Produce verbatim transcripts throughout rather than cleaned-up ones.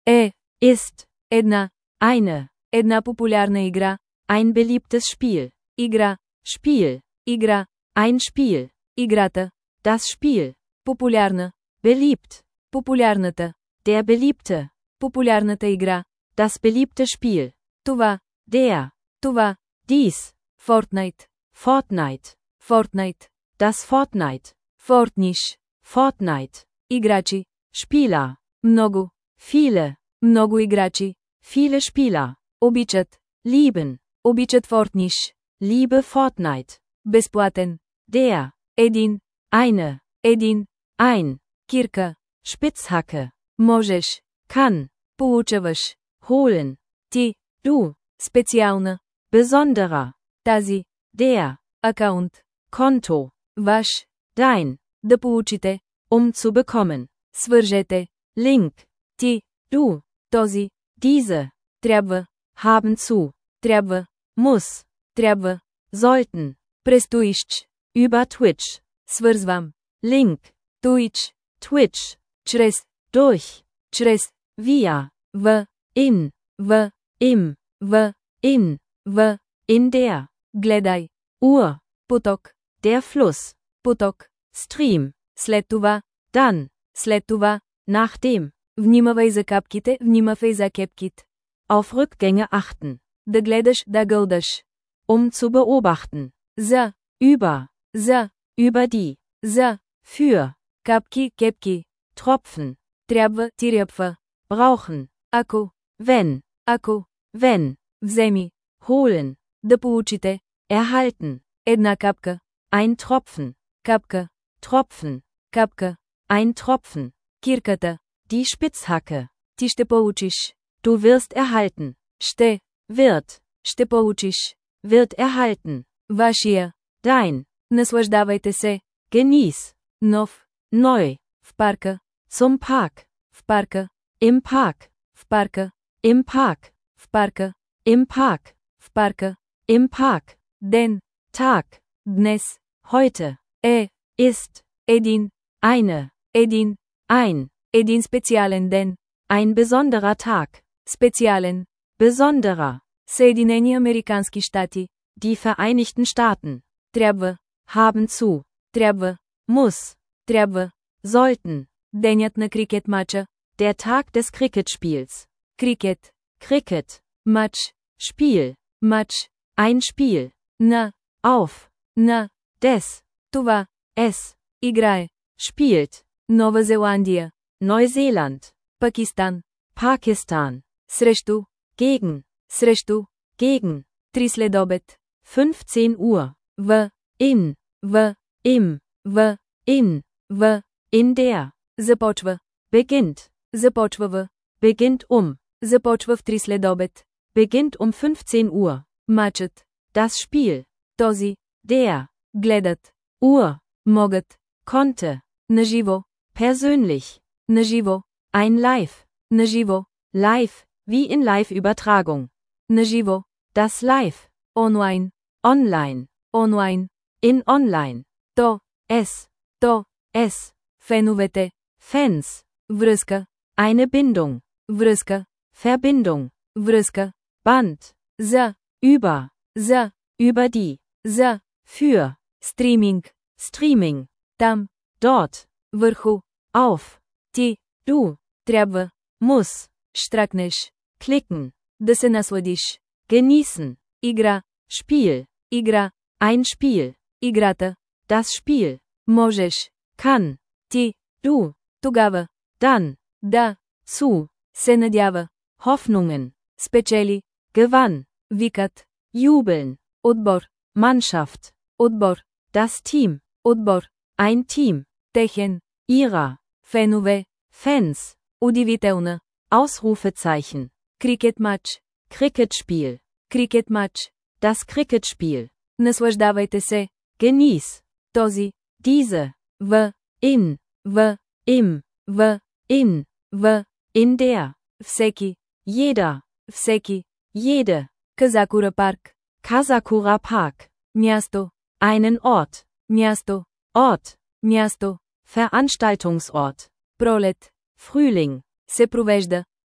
е, ist, една, eine, една популярна игра, ein beliebtes Spiel, игра, Spiel, игра, ein Spiel, играта, das Spiel, популярна, beliebt, популярната, der beliebte, популярната игра, das beliebte Spiel, това, der, това, dies, Fortnite, Fortnite, Fortnite, das Fortnite, Fortnite, Fortnite, играчи, Spieler, много, viele, много играчи, viele Spieler, обичат, lieben, обичат Fortnite, liebe Fortnite, безплатен, der, един, eine, един, ein, кирка, Spitzhacke, можеш, kann, получаваш, holen, ти, du, специална, besonderer, тази, der, акаунт, Konto, ваш, dein, да получите, um zu bekommen, свържете, Link, ти, du, този, diese, трябва, haben zu, трябва, muss, трябва, sollten, престоиш, über Twitch, свързвам, Link, Twitch, Twitch, чрез, durch, чрез, via, в, in, в, im, в, in, в, in der, гледай, Uhr, поток, der Fluss, поток, Stream, след това, dann, след това, nachdem, внимавай за капките, внимавай за кепкит, auf Rückgänge achten, да гледаш, да гълдаш, um zu beobachten, за, über, за, über die, за, für, капки, кепки, Tropfen, трябва, тиряпва, brauchen, ако, wenn, ако, wenn, вземи, holen, да получите, erhalten, една капка, ein Tropfen, капка, Tropfen, капка, ein Tropfen, кирката, die Spitzhacke, ти ще получиш, du wirst erhalten, ще, wird, ще получиш, wird erhalten, вашия, dein, наслаждавайте се, genieß, нов, neu, в парка, zum Park, в парка, im Park, в парка, im Park, в парка, im Park, в парка, im Park, ден, Tag, днес, heute, е, ist, един, eine, един, ein, един специален ден, ein besonderer Tag, специален, besonderer, Съединени Американски щати, die Vereinigten Staaten, трябва, haben zu, трябва, muss, трябва, sollten, денят на крикет мача, der Tag des Cricketspiels, крикет, Cricket, мач, Spiel, мач, ein Spiel, на, auf, на, des, това, es, играе, spielt, Нова Зеландия, Neuseeland, Пакистан, Pakistan, срещу, gegen, срещу, gegen, три следобед, fünfzehn Uhr, в, in, в, im, в, in, в, in der, започва, beginnt, започва в, beginnt um, започва в три следобед, beginnt um fünfzehn Uhr, мачът, das Spiel, този, der, гледат, Uhr, могат, konnte, наживо, persönlich, наживо, ein Live, наживо, live, wie in Live-Übertragung, наживо, das Live, онлайн, online, онлайн, in online, то, es, то, es, феновете, Fans, връзка, eine Bindung, връзка, Verbindung, връзка, Band, за, über, за, über die, за, für, стриминг, Streaming, там, dort, върху, auf, ти, du, трябва, muss, штракнеш, klicken, да се насладиш, genießen, игра, Spiel, игра, ein Spiel, играта, das Spiel, можеш, kann, ти, du, тогава, dann, да, zu, се надява, Hoffnungen, спечели, gewann, викат, jubeln, отбор, Mannschaft, отбор, das Team, отбор, ein Team, техен, ihrer, фенове, Fans, удивителна, Ausrufezeichen, крикет матч, Cricketspiel, крикет матч, das Cricketspiel, наслаждавайте се, genieß, този, diese, в, in, в, im, в, in, в, in der, всеки, jeder, всеки, jede, Казакура парк, Kasakura Park, място, einen Ort, място, Ort, място, Veranstaltungsort, пролет, Frühling, се провежда,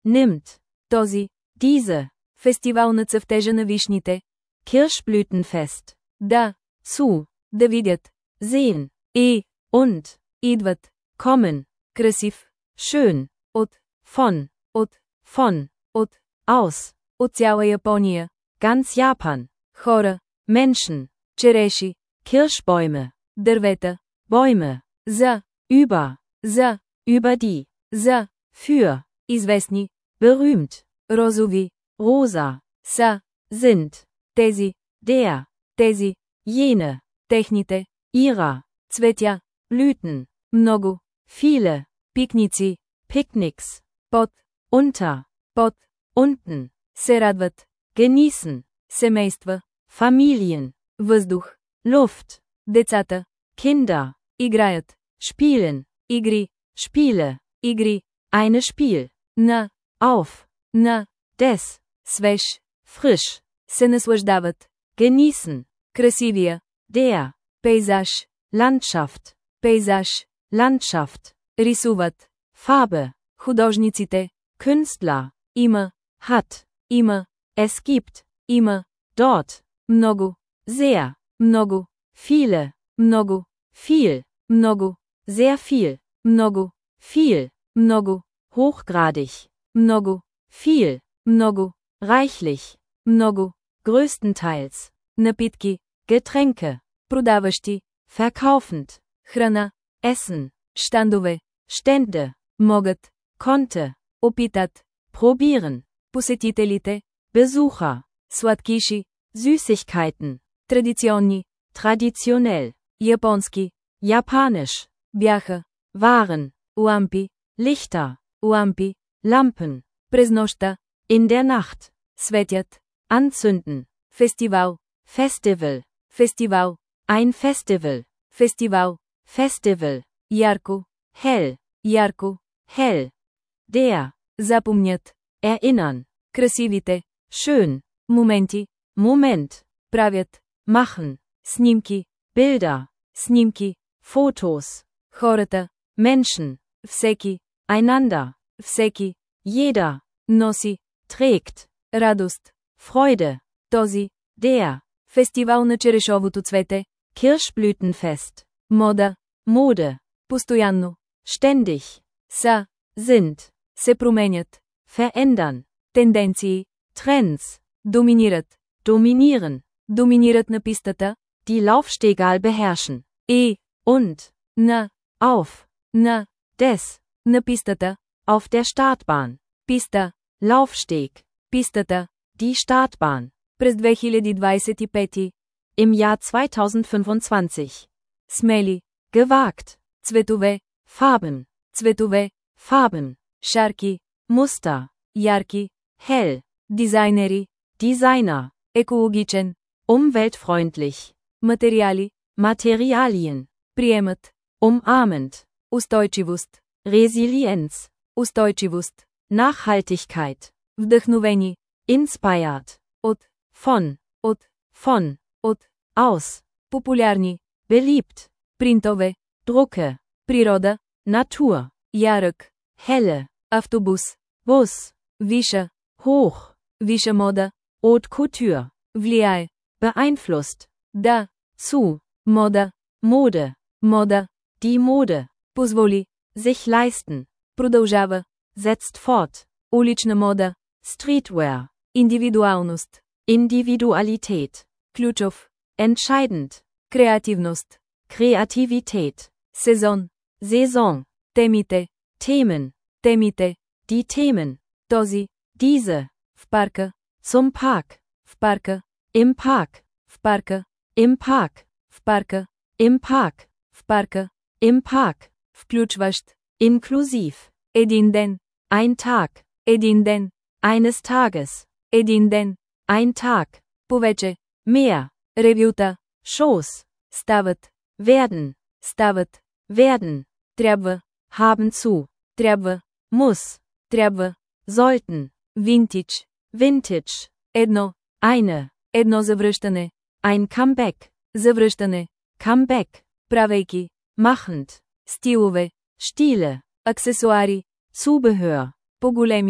nimmt, Този. diese, Фестивал на цъфтежа на вишните. Kirschblütenfest, Да. zu, Да видят. sehen, И. und, Идват. kommen, Красив. schön, От. von, От. von, От. aus, От цяла Япония. ganz Japan, Хора. Menschen, Череши. Kirschbäume, Дървета. Bäume, За. über, За. über die, За. für, Известни. berühmt, Розови. rosa, Са. sind, Тези. der, Тези. jene, Техните. ihrer, Цветя. Blüten, Много. viele, Пикници. Picknicks, Под. unter, Под. unten, Се радват. genießen, Семейства. Familien, Въздух. Luft, Децата. Kinder, Играят. spielen, Игри. Spiele, Игри. eine Spiel, На. auf, На. des, Свеж. frisch, Се наслаждават. genießen, Красивия. der, Пейзаж. Landschaft, Пейзаж. Landschaft, Рисуват. Farbe, Художниците. Künstler, Има. hat, Има. es gibt, Има. dort, Много. sehr, Много. viele, Много. viel, Много. sehr viel, Много. viel, Много. hochgradig, Много. viel, Много. reichlich, Много. größtenteils, Напитки. Getränke, Продаващи. verkaufend, Храна. Essen, Щандове. Stände, Могат. konnte, Опитат. probieren, Посетителите. Besucher, Сладкиши. Süßigkeiten, Традиционни. traditionell, Японски. japanisch, Бяха. waren, Лампи. Lichter, Лампи. Lampen, През нощта. in der Nacht, Светят. anzünden, Фестивал. Festival, Фестивал. ein Festival, Фестивал. Festival, Ярко. hell, Ярко. hell, der, Запомнят. erinnern, Красивите. schön, Моменти. Moment, Правят. machen, Снимки. Bilder, Снимки. Fotos, Хората. Menschen, Всеки. einander, Всеки. jeder, Носи. trägt, Радост. Freude, Този. der, Фестивал на черешовото цвете. Kirschblütenfest, Мода. Mode, Постоянно. ständig, Са. sind, Се променят. verändern, Тенденции. Trends, Доминират. dominieren, Доминират на пистата. die Laufstegall beherrschen, И. und, На. auf, На. des, На пистата. auf der Startbahn, Писта. Laufsteg, Пистата. die Startbahn, През две хиляди двадесет и пети. im Jahr zweitausendfünfundzwanzig, Смели. gewagt, Цветове. Farben, Цветове. Farben, Шарки. Muster, Ярки. hell, Дизайнери. Designer, Екологичен. umweltfreundlich, Материали. Materialien, Приемат. umarmend, Устойчивост. Resilienz, Устойчивост. Nachhaltigkeit, Вдъхновени. inspired, От. von, От. von, От. aus, Популярни. beliebt, Принтове. Drucke, Природа. Natur, Ярък. helle, Автобус. Bus, Виша. hoch, Виша мода. Haute Couture, Влияе. beeinflusst, Да. zu, Мода. Mode, Мода. die Mode, Позволи. sich leisten, Продължава. setzt fort, Улична мода. Streetwear, Индивидуалност. Individualität, Ключов. entscheidend, Креативност. Kreativität, Сезон. Saison, Темите. Themen, Темите. die Themen, Този. diese, В парка. zum Park, В парка. im Park, В парка. im Park, В парка. im Park, В парка. im Park, Включващ. inklusiv, Един ден. ein Tag, Един ден. eines Tages, Един ден. ein Tag, Повече. mehr, Ревюта. Shows, Стават. werden, Стават. werden, Трябва. haben zu, Трябва. muss, Трябва. sollten, Винтидж. Vintage, Едно. eine, Едно завръщане. ein Comeback, Завръщане. Comeback, Правейки. machend, Стилове. Stile, Аксесуари. Zubehör, По-големи.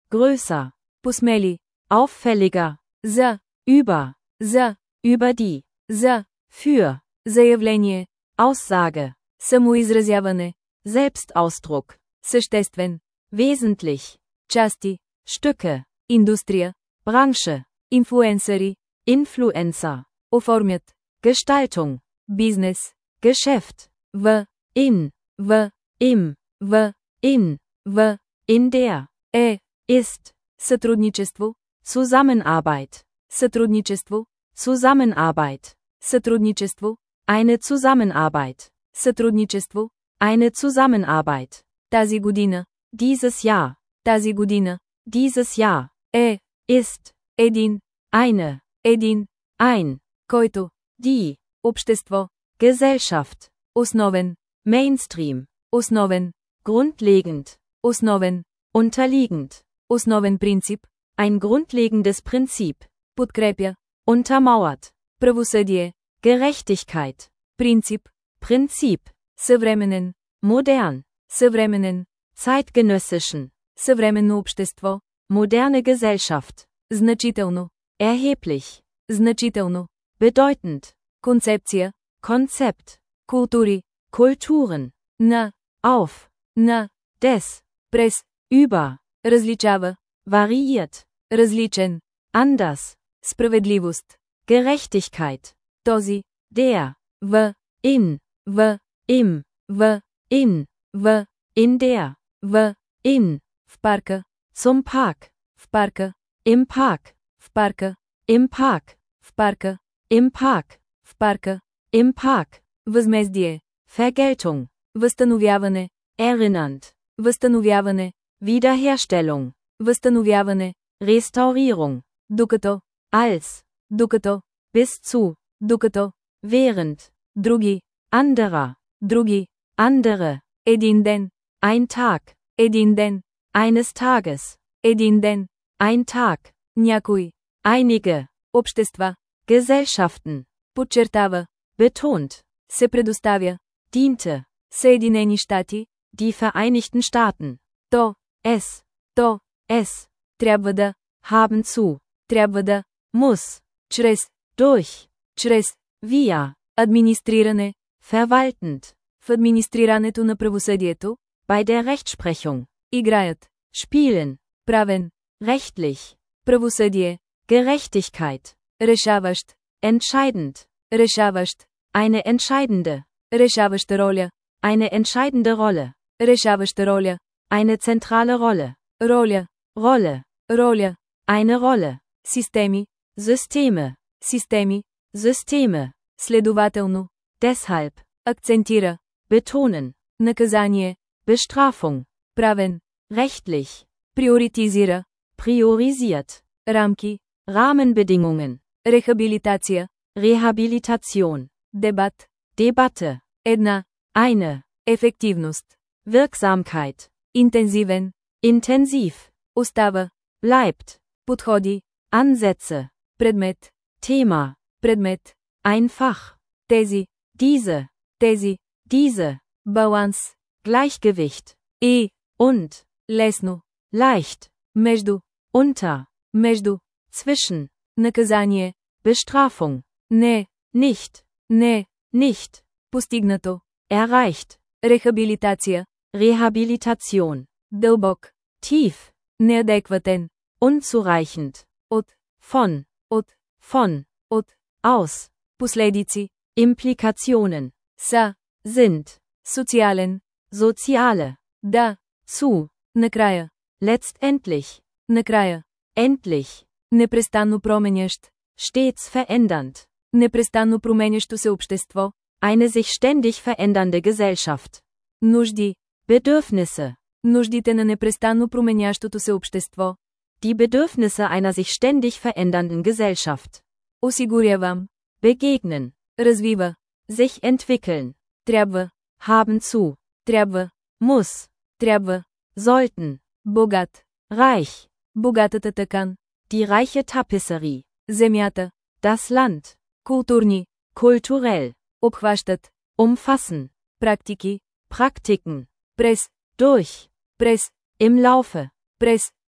größer, посмели, auffälliger, за, über, за, über die, за, für, заявление, Aussage, самоизразяване, Selbstausdruck, съществен, wesentlich, части, Stücke, индустрия, Branche, инфлуенсъри, Influencer, оформят, Gestaltung, бизнес, Geschäft, в, in, в, im, в, in, в, in der, е, ist, сътрудничество, Zusammenarbeit, сътрудничество, Zusammenarbeit, сътрудничество, eine Zusammenarbeit, сътрудничество, eine Zusammenarbeit, тази година, dieses Jahr, тази година, dieses Jahr, е, ist, един, eine, един, ein, който, die, общество, Gesellschaft, основен, Mainstream, основен, grundlegend, основен, unterliegend, основен принцип, ein grundlegendes Prinzip, подкрепя, untermauert, правосъдие, Gerechtigkeit, принцип, Prinzip, съвременен, modern, съвременен, zeitgenössischen, съвременно общество, moderne Gesellschaft, значително, erheblich, значително, bedeutend, концепция, Konzept, култури, Kulturen, на, auf, на, des, през, über, различава, variiert, различен, anders, справедливост, Gerechtigkeit, този, der, в, in, в, im, в, in, в, in der, в, in, в парка, zum Park, в парка, im Park, в парка, im Park, в парка, im Park, в парка, im Park, възмездие, Vergeltung, възстановяване, erinnernd, възстановяване, Wiederherstellung, възстановяване, Restaurierung, докато, als, докато, bis zu, докато, während, други, anderer, други, andere, един ден, ein Tag, един ден, eines Tages, един ден, ein Tag, някой, einige, общества, Gesellschaften, подчертава, betont, се предоставя, diente, Съединени щати, die Vereinigten Staaten, то, es, то, es, трябва да, haben zu, трябва да, muss, чрез, durch, чрез, via, администриране, verwaltend, в администрирането на правосъдието, bei der Rechtsprechung, играят, spielen, правен, rechtlich, правосъдие, Gerechtigkeit, решаващ, entscheidend, решаващ, eine entscheidende, решаваща роля, eine entscheidende Rolle, решаваща роля, eine zentrale Rolle, роля, Rolle, роля, eine Rolle, системи, Systeme, системи, Systeme, следователно, deshalb, акцентира, betonen, наказание, Bestrafung, правен, rechtlich, приоритизира, priorisiert, рамки, Rahmenbedingungen, рехабилитация, Rehabilitation, дебат, Debatte, една, eine, ефективност, Wirksamkeit, интензивен, intensiv, остава, bleibt, подходи, Ansätze, предмет, Thema, предмет, einfach, тези, diese, тези, diese, баланс, Gleichgewicht, и, und, лесно, leicht, между, unter, между, zwischen, наказание, Bestrafung, не, nicht, не, nicht, постигнато, erreicht, рехабилитация, Rehabilitation, дълбок, tief, неадекватен, unzureichend, от, von, от, von, от, aus, последици, Implikationen, са, sind, социален, soziale, да, zu, накрая, letztendlich, накрая, endlich, непрестанно променящ, stets verändernd, непрестанно променящо се общество, eine sich ständig verändernde Gesellschaft, нужди, Bedürfnisse, нуждите на непрестанно променящото се общество, die Bedürfnisse einer sich ständig verändernden Gesellschaft, осигурявам, begegnen, развива, sich entwickeln, трябва, haben zu, трябва, muss, трябва, sollten, богат, reich, богатата тъкан, die reiche Tapisserie, земята, das Land, културни, kulturell,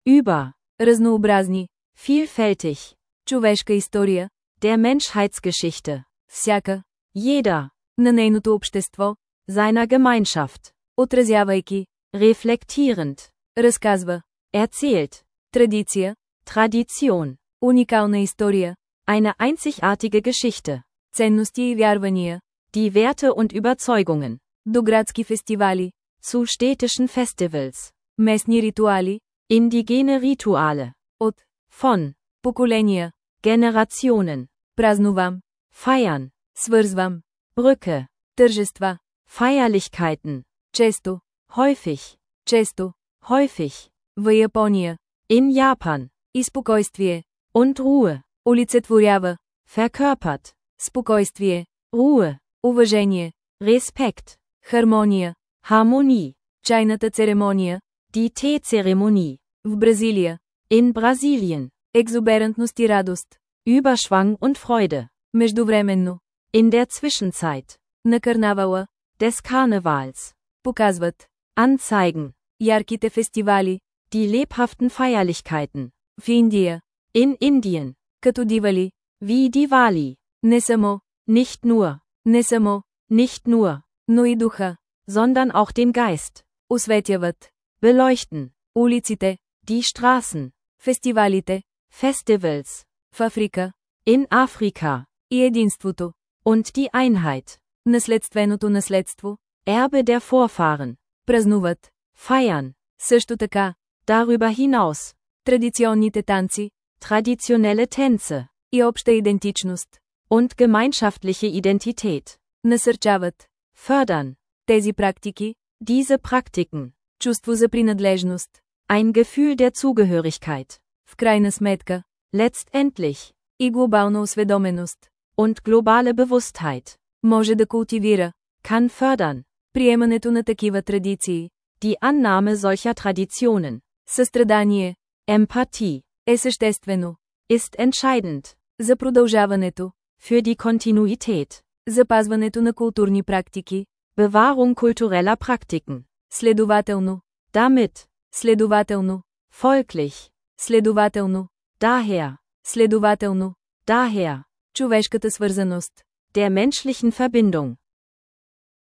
Über. Разнообразни. Vielfältig. Човешка история. Der Menschheitsgeschichte. Всяка. Jeder. На нейното общество. Seiner Gemeinschaft. Отразявайки. Reflektierend. Разказва. Erzählt. Традиция. Tradition. Уникална история. Eine einzigartige Geschichte. Ценности и вярвания. Die Werte und Überzeugungen. До градски фестивали. Zu städtischen Festivals. Местни ритуали. Indigene Rituale. От. Von. Поколения. Generationen. Празнувам. Feiern. Свързвам. Brücke. Тържества. Feierlichkeiten. Често. Häufig. Често. Häufig. В Япония. In Japan. И спокойствие. Und Ruhe. Олицетворява. Verkörpert. Спокойствие. Ruhe. Уважение. Respekt. Хармония. Harmonie. Чайната церемония. Die Teezeremonie. В Бразилия. In Brasilien. Екзуберантност и радост. Überschwang und Freude. Междувременно. In der Zwischenzeit. На карнавала. Des Karnevals. Показват. Anzeigen. Ярките фестивали. Die lebhaften Feierlichkeiten. В Индия. In Indien. Като дивали. Wie Diwali. Не само. Nicht nur. Не само. Nicht nur. Но и духа. Sondern auch den Geist. Осветяват. Beleuchten. Улиците. Die Straßen. Фестивалите. Festivals. В Африка. In Afrika. И единството. Und die Einheit. Наследственото наследство. Erbe der Vorfahren. Празнуват. Feiern. Също така. Darüber hinaus. Традиционните танци. Traditionelle Tänze. И обща идентичност. Und gemeinschaftliche Identität. Насърчават. Fördern. Тези практики. Diese Praktiken. Чувство за принадлежност. Ein Gefühl der Zugehörigkeit. В крайна сметка. Letztendlich. И глобална осведоменост. Und globale Bewusstheit. Може да култивира. Kann fördern. Приемането на такива традиции. Die Annahme solcher Traditionen. Състрадание. Empathie. Е съществено. Ist entscheidend. За продължаването. Für die Kontinuität. Запазването на културни практики. Bewahrung kultureller Praktiken. Следователно. Damit. Следователно. Folglich. Следователно. Daher. Следователно. Daher. Човешката свързаност. Der menschlichen Verbindung.